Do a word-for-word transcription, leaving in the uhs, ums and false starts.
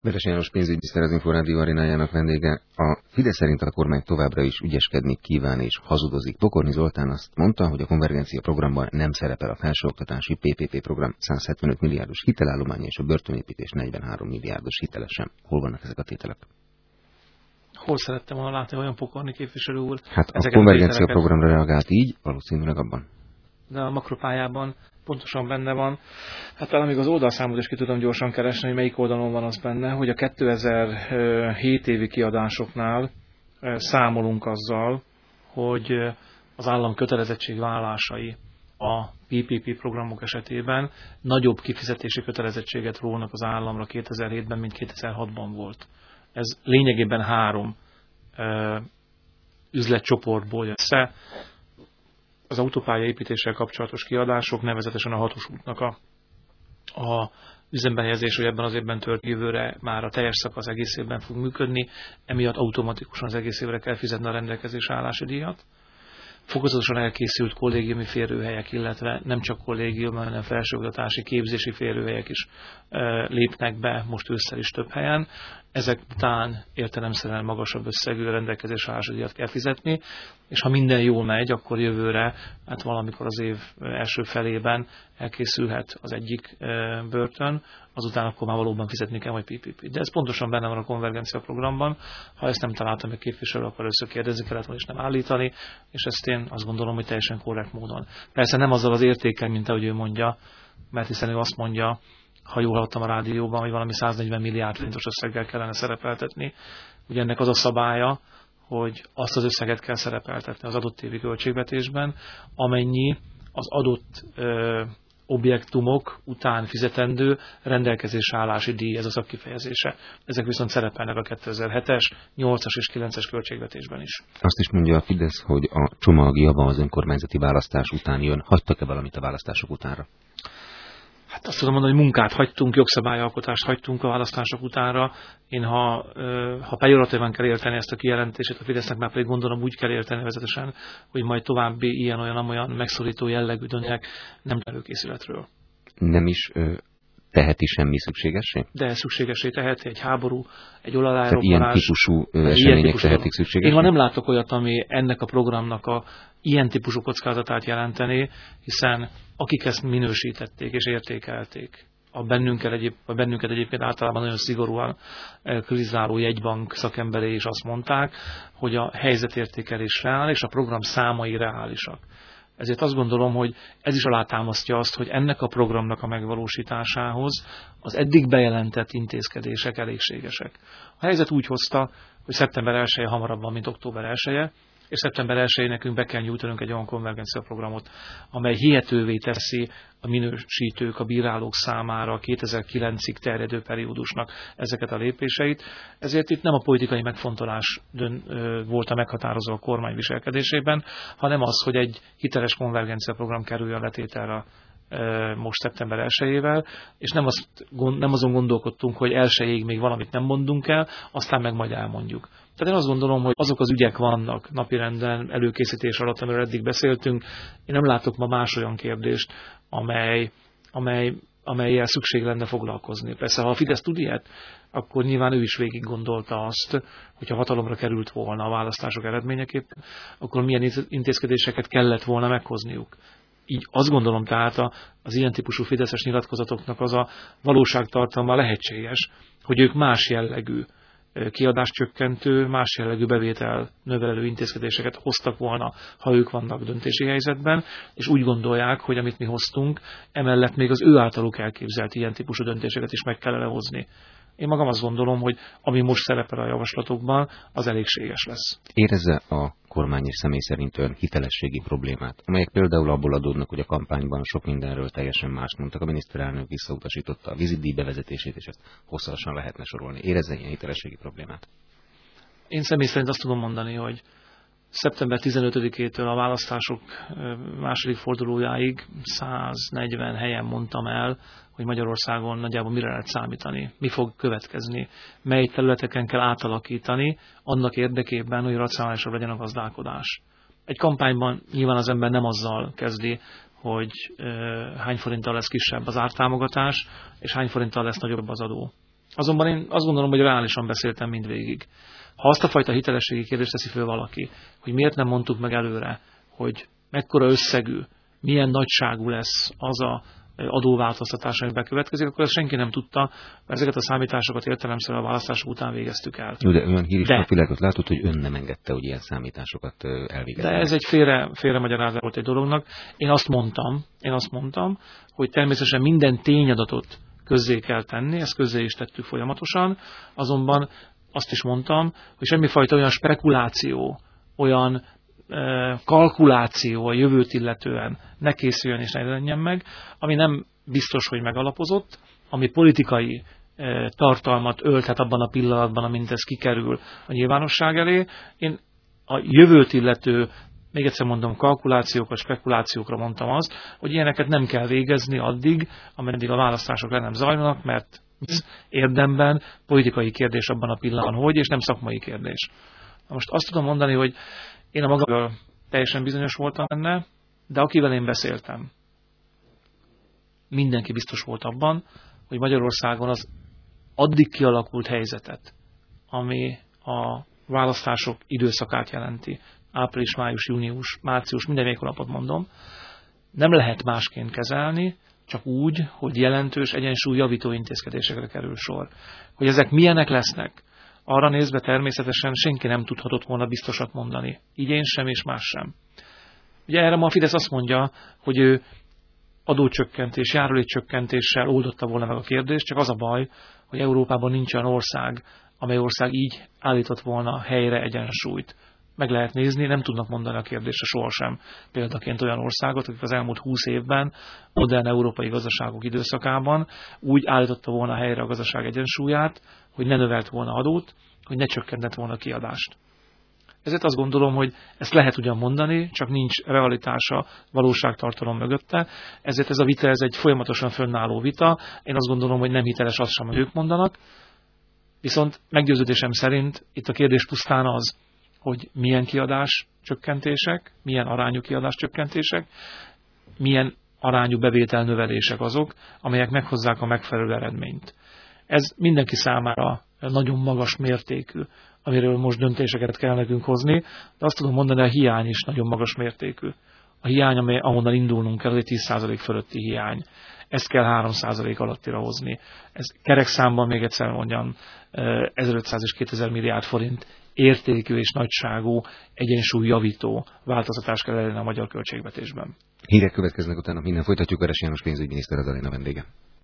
Veres János pénzügyminiszter az Inforádió arénájának vendége. A Fidesz szerint a kormány továbbra is ügyeskedni kíván és hazudozik. Pokorny Zoltán azt mondta, hogy a konvergencia programban nem szerepel a felsőoktatási pé pé pé program százhetvenöt milliárdos hitelállománya és a börtönépítés negyvenhárom milliárdos hitele sem. Hol vannak ezek a tételek? Hol szerettem volna látni olyan Pokorny képviselő úr? Hát a konvergencia a programra reagált így, valószínűleg abban. De a makropályában pontosan benne van. Hát talán még az oldalszámot is ki tudom gyorsan keresni, hogy melyik oldalon van az benne, hogy a kétezer-hét évi kiadásoknál számolunk azzal, hogy az állam kötelezettségvállalásai a pé pé pé programok esetében nagyobb kifizetési kötelezettséget rónak az államra kétezer-hétben, mint kétezer-hatban volt. Ez lényegében három ö, üzletcsoportból jön össze. Az autópálya építéssel kapcsolatos kiadások, nevezetesen a hatos útnak a, a üzembe helyezés, hogy ebben az évben tört, jövőre már a teljes szakasz egész évben fog működni, emiatt automatikusan az egész évre kell fizetni a rendelkezésre állási díjat. Fokozatosan elkészült kollégiumi férőhelyek, illetve nem csak kollégium, hanem felsőoktatási képzési férőhelyek is e, lépnek be, most ősszel is több helyen. Ezek után értelemszerűen magasabb összegű rendelkezésre állási díjat kell fizetni, és ha minden jól megy, akkor jövőre, hát valamikor az év első felében elkészülhet az egyik e, börtön, azután akkor már valóban fizetni kell majd pé pé pé. De ez pontosan benne van a konvergencia programban. Ha ezt nem találtam meg képviselő, akkor először kérdezni kellett volna, és nem állítani, és ezt én azt gondolom, hogy teljesen korrekt módon. Persze nem azzal az értékkel, mint ahogy ő mondja, mert hiszen ő azt mondja, ha jól hallottam a rádióban, hogy valami száznegyven milliárd forintos összeggel kellene szerepeltetni. Ugye ennek az a szabálya, hogy azt az összeget kell szerepeltetni az adott évi költségvetésben, amennyi az adott ö, objektumok után fizetendő rendelkezésre állási díj, ez a szakkifejezése. Ezek viszont szerepelnek a kétezer-hetes, nyolcas és kilences költségvetésben is. Azt is mondja a Fidesz, hogy a csomag java az önkormányzati választás után jön. Hagytak-e valamit a választások utánra? Hát azt tudom mondani, hogy munkát hagytunk, jogszabályalkotást hagytunk a választások utánra. Én, ha, ha pejoratívan kell érteni ezt a kijelentését, a Fidesznek már pedig gondolom úgy kell érteni nevezetesen, hogy majd további ilyen-olyan-olyan megszorító jellegű döntek nem előkészületről. Nem is ö, teheti semmi szükségessé? De szükségessé teheti egy háború, egy olajáropalás. Ilyen típusú ö, események típusú tehetik szükségessé? Én ma nem látok olyat, ami ennek a programnak a ilyen típusú kockázatát jelenteni, hiszen akik ezt minősítették és értékelték, a bennünket, egyéb, a bennünket egyébként általában nagyon szigorúan kritizáló jegybank szakemberei is azt mondták, hogy a helyzetértékelés reál és a program számai reálisak. Ezért azt gondolom, hogy ez is alátámasztja azt, hogy ennek a programnak a megvalósításához az eddig bejelentett intézkedések elégségesek. A helyzet úgy hozta, hogy szeptember elseje hamarabb van, mint október elseje, és szeptember elsején nekünk be kell nyújtanunk egy olyan konvergenciaprogramot, amely hihetővé teszi a minősítők, a bírálók számára a kétezer-kilencig terjedő periódusnak ezeket a lépéseit. Ezért itt nem a politikai megfontolás dön, ö, volt a meghatározó a kormány viselkedésében, hanem az, hogy egy hiteles konvergenciaprogram kerüljön letételre most szeptember elsejével, és nem, azt, nem azon gondolkodtunk, hogy elsejéig még valamit nem mondunk el, aztán meg majd elmondjuk. Tehát én azt gondolom, hogy azok az ügyek vannak napirenden, előkészítés alatt, amiről eddig beszéltünk. Én nem látok ma más olyan kérdést, amely, amely, amellyel szükség lenne foglalkozni. Persze, ha a Fidesz tud ilyet, akkor nyilván ő is végig gondolta azt, hogyha hatalomra került volna a választások eredményeképpen, akkor milyen intézkedéseket kellett volna meghozniuk. Így azt gondolom tehát az ilyen típusú fideszes nyilatkozatoknak az a valóságtartalma lehetséges, hogy ők más jellegű kiadáscsökkentő, más jellegű bevétel növelő intézkedéseket hoztak volna, ha ők vannak döntési helyzetben, és úgy gondolják, hogy amit mi hoztunk, emellett még az ő általuk elképzelt ilyen típusú döntéseket is meg kellene hozni. Én magam azt gondolom, hogy ami most szerepel a javaslatokban, az elégséges lesz. Érezze a kormány és személy szerint olyan hitelességi problémát, amelyek például abból adódnak, hogy a kampányban sok mindenről teljesen mást mondtak. A miniszterelnök visszautasította a vízidíj bevezetését, és ezt hosszasan lehetne sorolni. Érezze ilyen hitelességi problémát? Én személy szerint azt tudom mondani, hogy szeptember tizenötödikétől a választások második fordulójáig száznegyven helyen mondtam el, hogy Magyarországon nagyjából mire lehet számítani, mi fog következni, mely területeken kell átalakítani annak érdekében, hogy racionálisabb legyen a gazdálkodás. Egy kampányban nyilván az ember nem azzal kezdi, hogy e, hány forinttal lesz kisebb az ártámogatás, és hány forinttal lesz nagyobb az adó. Azonban én azt gondolom, hogy reálisan beszéltem mindvégig. Ha azt a fajta hitelességi kérdést teszi föl valaki, hogy miért nem mondtuk meg előre, hogy mekkora összegű, milyen nagyságú lesz az a adóváltoztatás, ami bekövetkezik, akkor ezt senki nem tudta, mert ezeket a számításokat értelemszerűen a választások után végeztük el. Jó, de olyan hír is napvilágot látott, hogy ön nem engedte, hogy ilyen számításokat elvégezni. De ez egy félre, félre magyarázat volt egy dolognak. Én azt mondtam, én azt mondtam, hogy természetesen minden tényadatot közzé kell tenni, ezt közzé is tettük folyamatosan, azonban azt is mondtam, hogy semmifajta olyan spekuláció, olyan e, kalkuláció a jövőt illetően ne készüljön és ne legyen meg, ami nem biztos, hogy megalapozott, ami politikai e, tartalmat ölthet abban a pillanatban, amint ez kikerül a nyilvánosság elé. Én a jövőt illető, még egyszer mondom, kalkulációkra, spekulációkra mondtam azt, hogy ilyeneket nem kell végezni addig, ameddig a választások le nem zajlanak, mert érdemben politikai kérdés abban a pillanatban, hogy, és nem szakmai kérdés. Na most azt tudom mondani, hogy én a magam teljesen bizonyos voltam benne, de akivel én beszéltem, mindenki biztos volt abban, hogy Magyarországon az addig kialakult helyzetet, ami a választások időszakát jelenti, április, május, június, március, minden még hónapot mondom, nem lehet másként kezelni, csak úgy, hogy jelentős egyensúlyjavító intézkedésekre kerül sor. Hogy ezek milyenek lesznek, arra nézve természetesen senki nem tudhatott volna biztosat mondani. Így én sem, és más sem. Ugye erre ma a Fidesz azt mondja, hogy ő adócsökkentés, járulékcsökkentéssel oldotta volna meg a kérdést, csak az a baj, hogy Európában nincs olyan ország, amely ország így állított volna helyre egyensúlyt. Meg lehet nézni, nem tudnak mondani a kérdésre sohasem példaként olyan országot, akik az elmúlt húsz évben, modern európai gazdaságok időszakában úgy állította volna helyre a gazdaság egyensúlyát, hogy ne növelt volna adót, hogy ne csökkentett volna kiadást. Ezért azt gondolom, hogy ezt lehet ugyan mondani, csak nincs realitása, valóságtartalom mögötte, ezért ez a vita, ez egy folyamatosan fönnálló vita. Én azt gondolom, hogy nem hiteles azt sem, hogy ők mondanak, viszont meggyőződésem szerint itt a kérdés pusztán az, hogy milyen kiadás csökkentések, milyen arányú kiadás csökkentések, milyen arányú bevételnövelések azok, amelyek meghozzák a megfelelő eredményt. Ez mindenki számára nagyon magas mértékű, amiről most döntéseket kell nekünk hozni, de azt tudom mondani, a hiány is nagyon magas mértékű. A hiány, amely, ahonnan indulnunk kell, egy tíz százalék fölötti hiány. Ezt kell három százalék alattira hozni. Ez kerek számban még egyszer mondjam, ezerötszáz és kétezer milliárd forint értékű és nagyságú egyensúlyjavító változtatás kell elérni a magyar költségvetésben. Hírek következnek, utána minden folytatjuk. Veres János pénzügyminiszter az Aréna vendége.